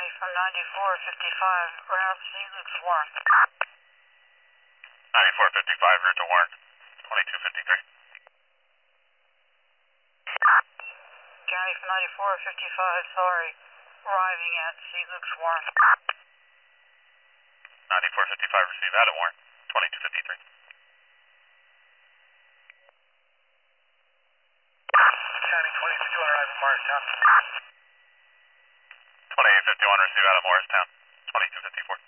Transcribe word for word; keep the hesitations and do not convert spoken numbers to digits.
County from ninety-four fifty-five, route Saint Luke's Warren. ninety-four fifty-five, route to Warren, twenty-two fifty-three. County from ninety-four fifty-five, sorry, arriving at Saint Luke's Warren. ninety-four fifty-five, receive out at Warren, twenty-two fifty-three. County twenty fifty-one, arriving Morristown. twenty-eight fifty-one, receive out at Morristown, twenty-two fifty-four.